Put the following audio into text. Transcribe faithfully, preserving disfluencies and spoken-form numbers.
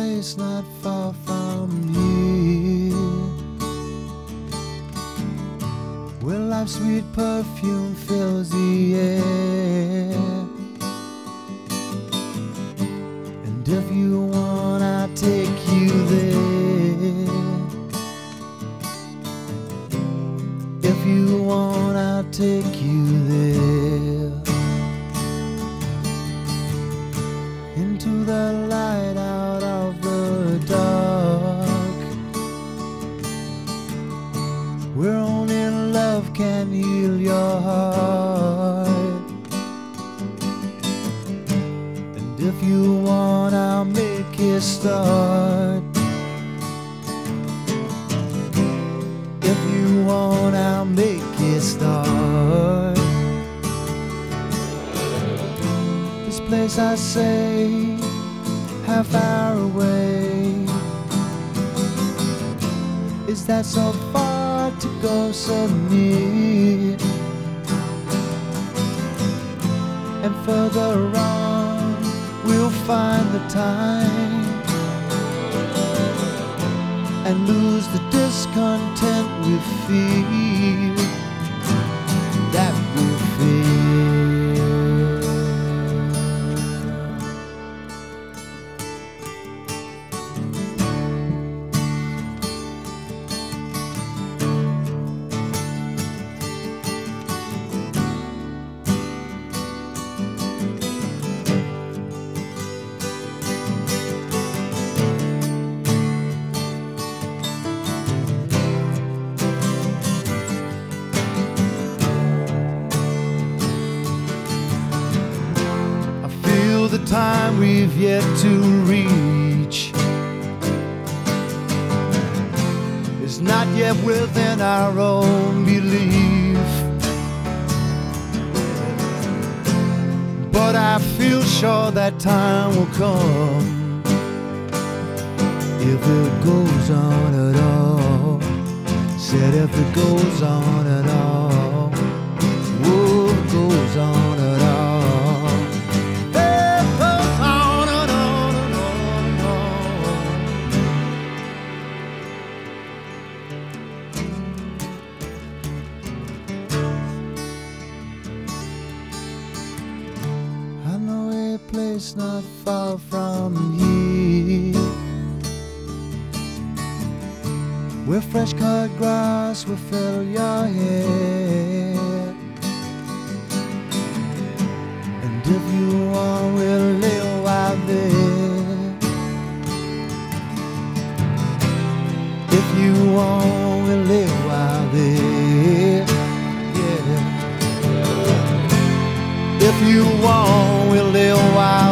place not far from here, where life's sweet perfume fills the air. And if you want, I'll take you there. If you want, I'll take you there. Into the light, out of the dark, where only love can heal your heart. And if you want, I'll make it start. If you want, I'll make it start. This place, I say, how far away is that? So far to go, so near. And further on, we'll find the time and lose the discontent we feel, that we feel. The time we've yet to reach is not yet within our own belief, but I feel sure that time will come, if it goes on at all. Said if it goes on at all. Whoa, it goes on at all. Place not far from here, where fresh cut grass will fill your hair. And if you want, we'll live out there. If you want, we'll live out there. Yeah. If you want, we'll live out